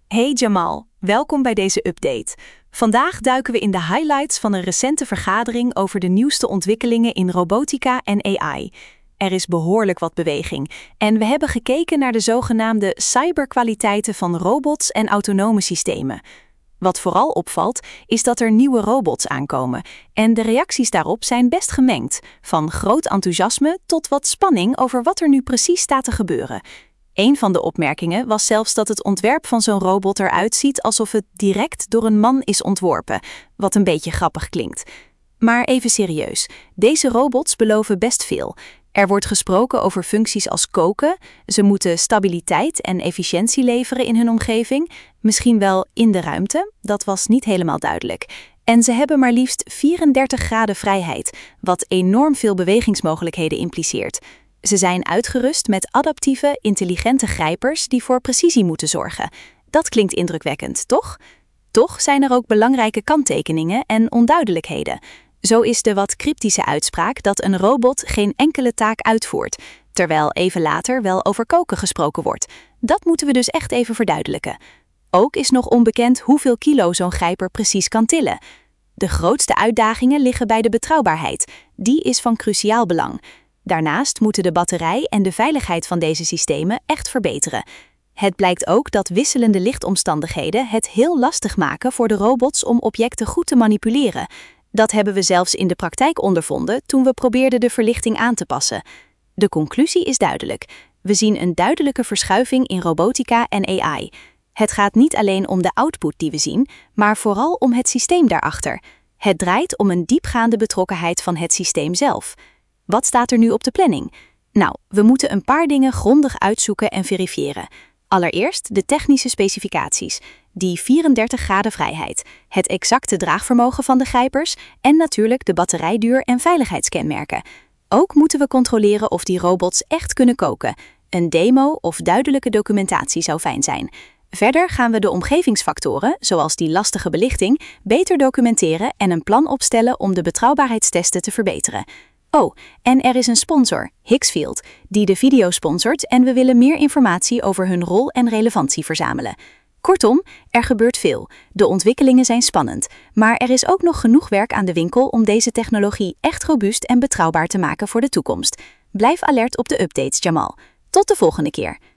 Hey Jamal, welkom bij deze update. Vandaag duiken we in de highlights van een recente vergadering over de nieuwste ontwikkelingen in robotica en AI. Er is behoorlijk wat beweging en we hebben gekeken naar de zogenaamde cyberkwaliteiten van robots en autonome systemen. Wat vooral opvalt, is dat er nieuwe robots aankomen en de reacties daarop zijn best gemengd, van groot enthousiasme tot wat spanning over wat er nu precies staat te gebeuren. Een van de opmerkingen was zelfs dat het ontwerp van zo'n robot eruit ziet alsof het direct door een man is ontworpen, wat een beetje grappig klinkt. Maar even serieus, deze robots beloven best veel. Er wordt gesproken over functies als koken, ze moeten stabiliteit en efficiëntie leveren in hun omgeving, misschien wel in de ruimte, dat was niet helemaal duidelijk. En ze hebben maar liefst 34 graden vrijheid, wat enorm veel bewegingsmogelijkheden impliceert. Ze zijn uitgerust met adaptieve, intelligente grijpers die voor precisie moeten zorgen. Dat klinkt indrukwekkend, toch? Toch zijn er ook belangrijke kanttekeningen en onduidelijkheden. Zo is de wat cryptische uitspraak dat een robot geen enkele taak uitvoert, terwijl even later wel over koken gesproken wordt. Dat moeten we dus echt even verduidelijken. Ook is nog onbekend hoeveel kilo zo'n grijper precies kan tillen. De grootste uitdagingen liggen bij de betrouwbaarheid. Die is van cruciaal belang. Daarnaast moeten de batterij en de veiligheid van deze systemen echt verbeteren. Het blijkt ook dat wisselende lichtomstandigheden het heel lastig maken voor de robots om objecten goed te manipuleren. Dat hebben we zelfs in de praktijk ondervonden toen we probeerden de verlichting aan te passen. De conclusie is duidelijk. We zien een duidelijke verschuiving in robotica en AI. Het gaat niet alleen om de output die we zien, maar vooral om het systeem daarachter. Het draait om een diepgaande betrokkenheid van het systeem zelf. Wat staat er nu op de planning? Nou, we moeten een paar dingen grondig uitzoeken en verifiëren. Allereerst de technische specificaties, die 34 graden vrijheid, het exacte draagvermogen van de grijpers en natuurlijk de batterijduur en veiligheidskenmerken. Ook moeten we controleren of die robots echt kunnen koken. Een demo of duidelijke documentatie zou fijn zijn. Verder gaan we de omgevingsfactoren, zoals die lastige belichting, beter documenteren en een plan opstellen om de betrouwbaarheidstesten te verbeteren. Oh, en er is een sponsor, Hixfield, die de video sponsort en we willen meer informatie over hun rol en relevantie verzamelen. Kortom, er gebeurt veel. De ontwikkelingen zijn spannend, maar er is ook nog genoeg werk aan de winkel om deze technologie echt robuust en betrouwbaar te maken voor de toekomst. Blijf alert op de updates, Jamal. Tot de volgende keer.